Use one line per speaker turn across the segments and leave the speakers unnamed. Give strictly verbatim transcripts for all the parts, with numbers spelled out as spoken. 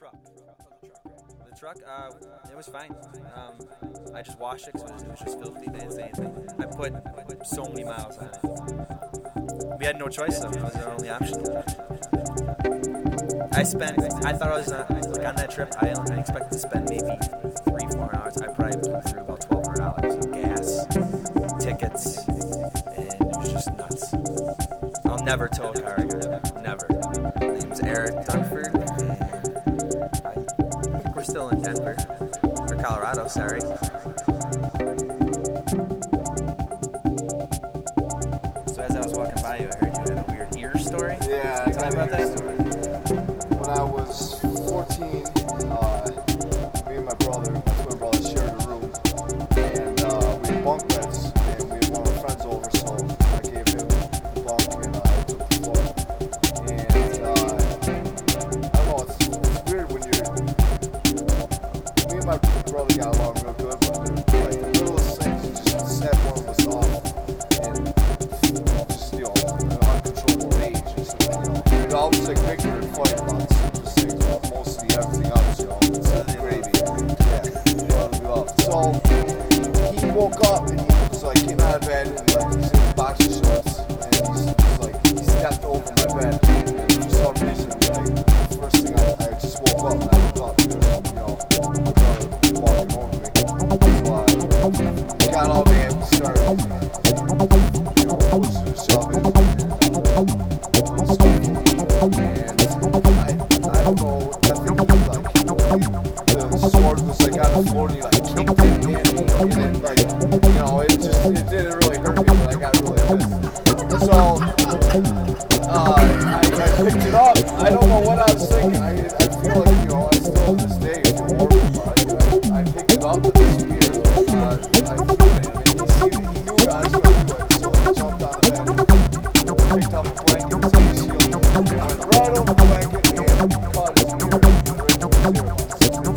truck.
The truck, uh, it was fine. Um, I just washed it because it was, it was just filthy. They didn't say anything. I put so many miles on it. We had no choice, though. It was our only option. I spent, I thought I was on, like, on that trip, I, I expected to spend maybe three, four hours. I probably blew through about twelve hundred dollars in gas, tickets, and it was just nuts. I'll never tow a car again. Never. His name's Eric Dunford. I think we're still in Denver. Or Colorado, sorry. So as I was walking by you, I heard you had a weird ear story.
Yeah, I
Tell
got
me about
a
that.
story. When I was fourteen, uh, me and my brother, my twin brother, shared a room. And uh, we had bunk beds. And we had one of our friends over, so I gave him the bunk and I took the floor. And uh, I don't know, it's, it's weird when you're... Me and my brother got along real good, but like the littlest things, you just set one of us off. And just, you know, an uncontrollable rage or something. You know, I was like bigger and fight about the simplest things, but mostly everything else, you know, it's gravy. Yeah, rubbed me off. So he woke up and he was like, came out of bed and like he's in boxer shorts and he's, he's like, he stepped over my bed. And for some reason, like, the first thing I, I just woke up and I looked up and there was, you know, my brother walking over me. So I got all mad and started, you know, pushing and shoving. And, I, I don't know, I think like the sword was like out of the floor and he like kicked it in and then like, you know, it just, it didn't really hurt me, but I got really pissed. So, uh, I, I picked it up. I don't know what I was thinking. I, I feel like, you know, I still to this day feel horrible about it. I, I picked it up and this beer, uh, I threw it in and he, see, he knew I was going to do it, so I jumped on the bed, picked up a blanket and took the shield. Went right over the blanket and caught his ear right in the ear.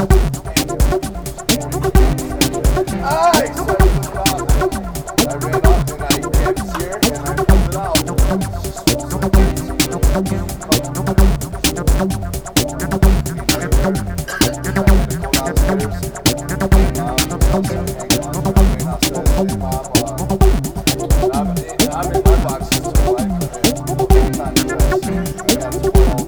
Ah, he said it was about it. I ran up and I grabbed his ear and I pulled it out. I'm in my boxes, so I couldn't time to rest. I got a twelve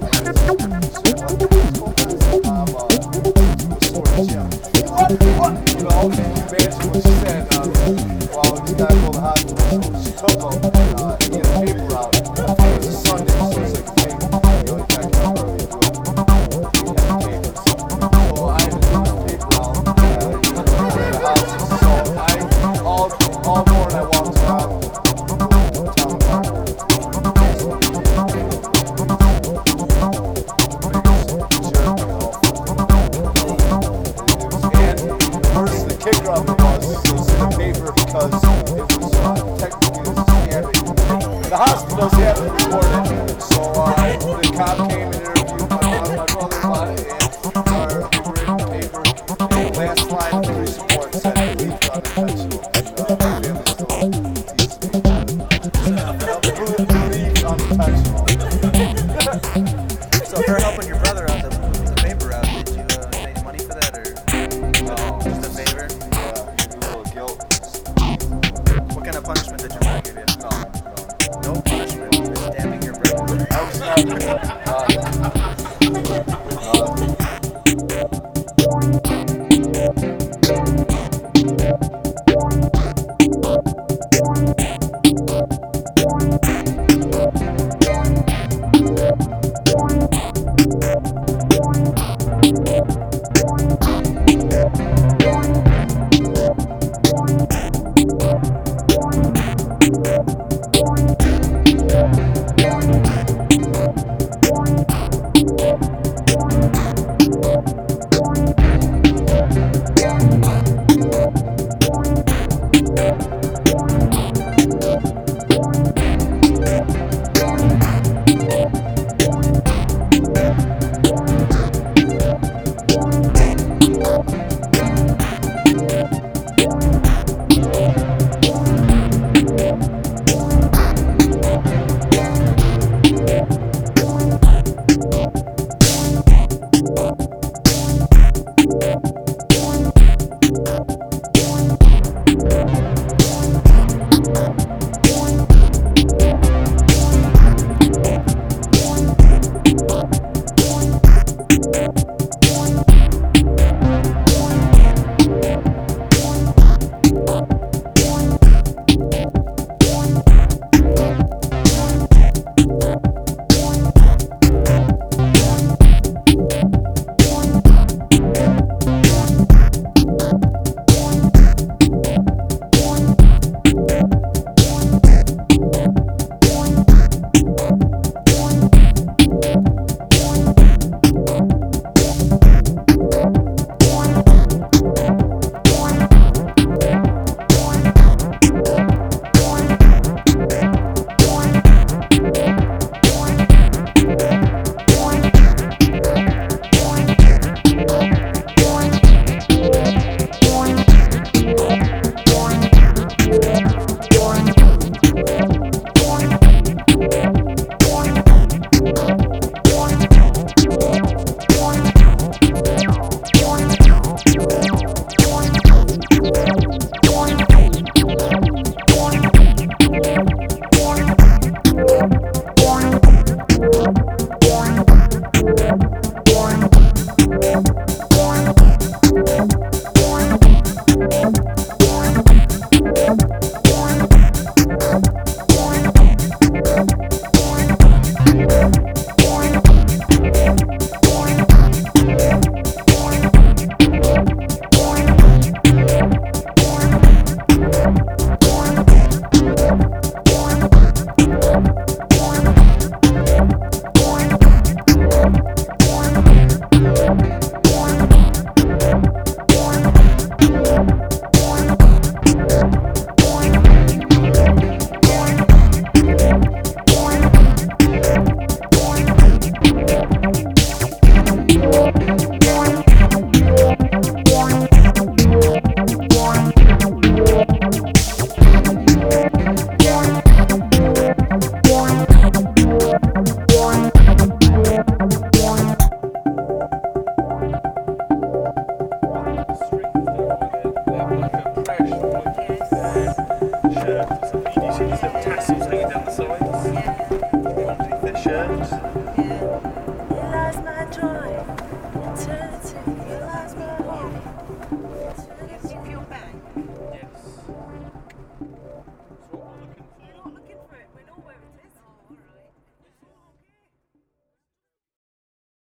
you know, basically what she said, uh, well, this guy called the hospital, she took him, and uh, he had a paper route. It was a Sunday, so it was like a paper, you know, you can't come early to do it. He had papers. So I had to do the paper route, uh, to the houses. So I, all, all morning I walked around the town park. First, the kicker of it was it was in the paper because it was uh, technically it was scamming. The hospitals had to report it, so uh, the cop came and interviewed my, my brother about it, and our, we were in the paper. And the last line of the police report said the leak was unintentional, and uh, my family still teases me about it. Leak unintentional.
So for helping your brother out the, the paper route, did you uh, make money for that, or
No,
just a favor?
yeah, a little guilt.
What kind of punishment did your brother give you?
No, no.
No punishment. Just stabbing your brother.
I was not.